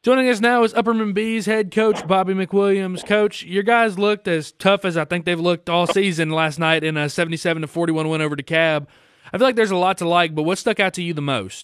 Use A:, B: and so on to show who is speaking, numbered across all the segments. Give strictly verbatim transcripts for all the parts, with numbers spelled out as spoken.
A: Joining us now is Upperman Bees head coach Bobby McWilliams. Coach, your guys looked as tough as I think they've looked all season last night in a seventy-seven to forty-one win over DeKalb. I feel like there's a lot to like, but what stuck out to you the most?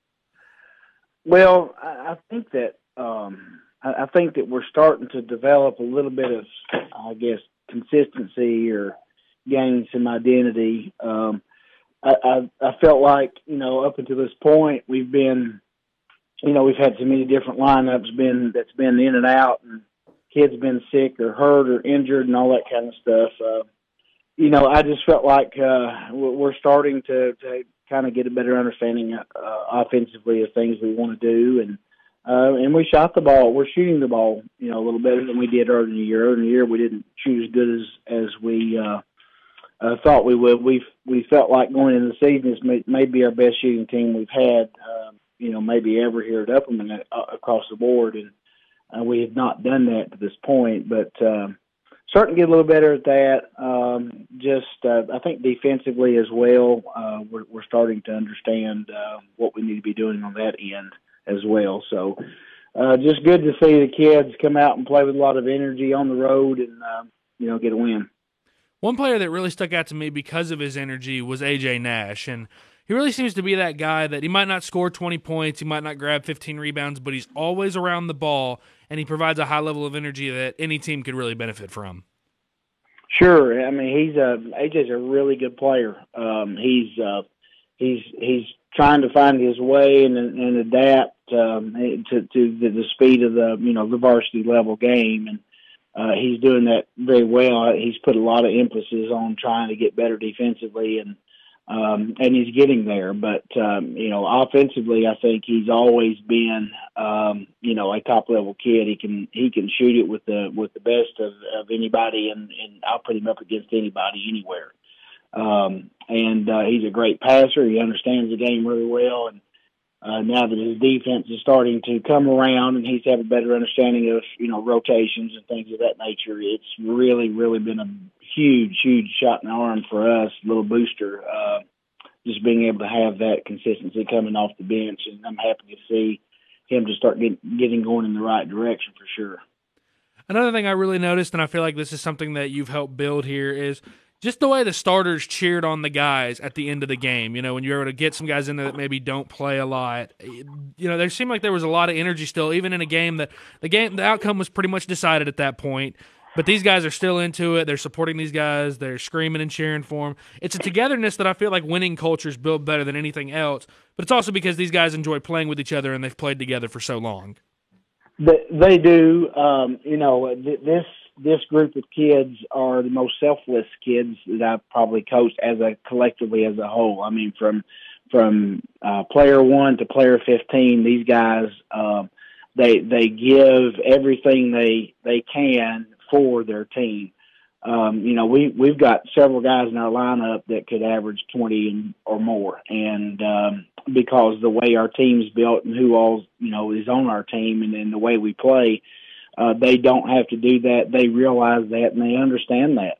B: Well, I think that um, I think that we're starting to develop a little bit of, I guess, consistency or gain some identity. Um, I, I, I felt like, you know, up until this point, we've been, you know, we've had so many different lineups been that's been in and out, and kids been sick or hurt or injured and all that kind of stuff. Uh, you know, I just felt like uh, we're starting to, to kind of get a better understanding uh, offensively of things we want to do, and uh, and we shot the ball. We're shooting the ball, you know, a little better than we did earlier in the year. Earlier in the year, we didn't shoot as good as as we uh, uh, thought we would. We we felt like going into the season, this may, may be our best shooting team we've had, um, you know, maybe ever here at Upperman uh, across the board, and uh, we have not done that to this point, but. Um, Starting to get a little better at that. Um, just, uh, I think defensively as well, uh, we're, we're starting to understand uh, what we need to be doing on that end as well. So, uh, just good to see the kids come out and play with a lot of energy on the road and, uh, you know, get a win.
A: One player that really stuck out to me because of his energy was A J Nash, and he really seems to be that guy that he might not score twenty points, he might not grab fifteen rebounds, but he's always around the ball, and he provides a high level of energy that any team could really benefit from.
B: Sure, I mean he's a A J's a really good player. Um, he's uh, he's he's trying to find his way and, and adapt um, to to the, the speed of the you know the varsity level game, and uh, he's doing that very well. He's put a lot of emphasis on trying to get better defensively, and Um, and he's getting there, but, um, you know, offensively, I think he's always been, um, you know, a top level kid. He can, he can shoot it with the, with the best of, of anybody, and, and I'll put him up against anybody anywhere. Um, and, uh, he's a great passer. He understands the game really well. And, uh, now that his defense is starting to come around and he's have a better understanding of, you know, rotations and things of that nature, it's really, really been a huge, huge shot in the arm for us, a little booster, uh, just being able to have that consistency coming off the bench. And I'm happy to see him to start get, getting going in the right direction for sure.
A: Another thing I really noticed, and I feel like this is something that you've helped build here, is just the way the starters cheered on the guys at the end of the game. You know, when you're able to get some guys in there that maybe don't play a lot, you know, there seemed like there was a lot of energy still, even in a game that the game, the outcome was pretty much decided at that point. But these guys are still into it. They're supporting these guys. They're screaming and cheering for them. It's a togetherness that I feel like winning cultures build better than anything else. But it's also because these guys enjoy playing with each other and they've played together for so long.
B: They, they do. Um, you know, this this group of kids are the most selfless kids that I've probably coached as a collectively as a whole. I mean, from from uh, player one to player fifteen, these guys uh, they they give everything they they can for their team. Um, you know, we, we've got several guys in our lineup that could average twenty and, or more. And um, because the way our team's built and who all, you know, is on our team and, and the way we play, uh, they don't have to do that. They realize that and they understand that.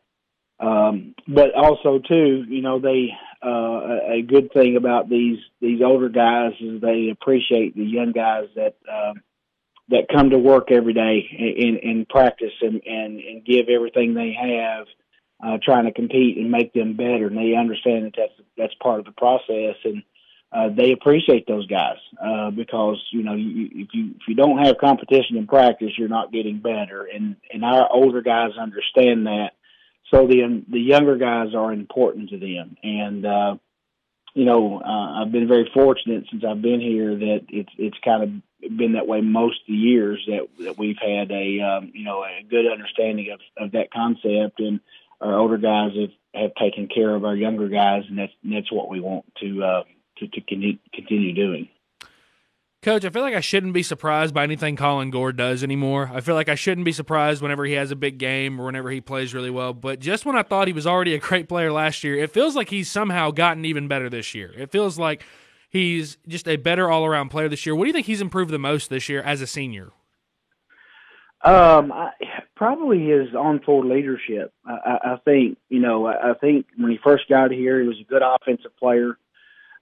B: Um, but also, too, you know, they uh, a good thing about these, these older guys is they appreciate the young guys that um, – that come to work every day in, in practice and, and, and give everything they have, uh, trying to compete and make them better. And they understand that that's, that's part of the process. And, uh, they appreciate those guys, uh, because, you know, you, if you, if you don't have competition in practice, you're not getting better. And, and our older guys understand that. So the, the younger guys are important to them. And, uh, you know, uh, I've been very fortunate since I've been here that it's, it's kind of been that way most of the years that, that we've had a, um, you know, a good understanding of, of that concept, and our older guys have, have taken care of our younger guys, and that's, and that's what we want to, uh, to, to continue doing.
A: Coach, I feel like I shouldn't be surprised by anything Colin Gore does anymore. I feel like I shouldn't be surprised whenever he has a big game or whenever he plays really well. But just when I thought he was already a great player last year, it feels like he's somehow gotten even better this year. It feels like he's just a better all-around player this year. What do you think he's improved the most this year as a senior?
B: Um, I, probably his on-court leadership. I, I think, you know, I, I think when he first got here, he was a good offensive player.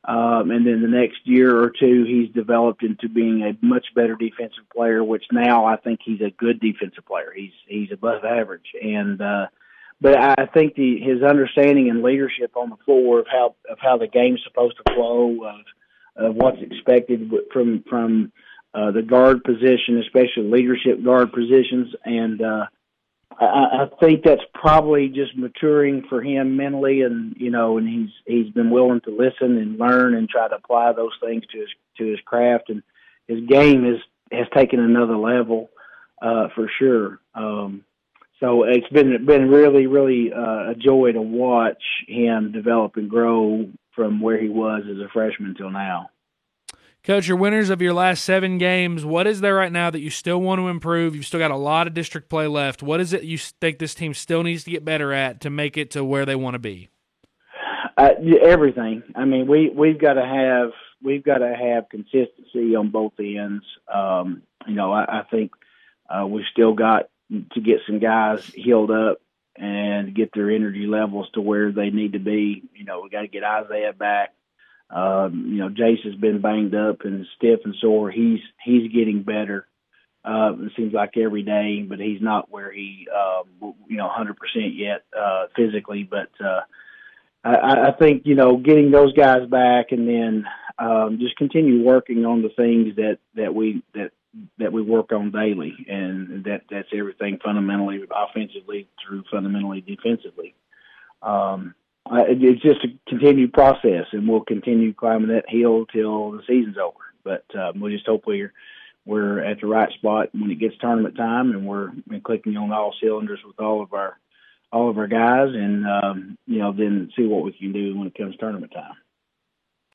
B: Um, and then the next year or two, he's developed into being a much better defensive player, which now I think he's a good defensive player. He's he's above average. And uh, but I think the, his understanding and leadership on the floor of how of how the game's supposed to flow, of, of what's expected from from uh, the guard position, especially leadership guard positions, and uh, I, I think that's probably just maturing for him mentally, and you know, and he's he's been willing to listen and learn and try to apply those things to his to his craft, and his game is has taken another level uh, for sure. Um, so it's been been really really uh, a joy to watch him develop and grow from where he was as a freshman till now.
A: Coach, you're winners of your last seven games. What is there right now that you still want to improve? You've still got a lot of district play left. What is it you think this team still needs to get better at to make it to where they want to be?
B: Uh, everything. I mean, we we've got to have we've got to have consistency on both ends. Um, you know, I, I think uh, we've still got to get some guys healed up and get their energy levels to where they need to be. You know, we got to get Isaiah back. Um, you know, Jace has been banged up and stiff and sore. He's he's getting better. Uh, it seems like every day, but he's not where he, um, you know, one hundred percent yet uh, physically. But uh, I, I think, you know, getting those guys back and then um, just continue working on the things that, that we that that we work on daily, and that that's everything fundamentally offensively through fundamentally defensively. Um, It's just a continued process, and we'll continue climbing that hill till the season's over. But um, we just hope we're we're at the right spot when it gets tournament time, and we're, we're clicking on all cylinders with all of our all of our guys, and um, you know, then see what we can do when it comes tournament time.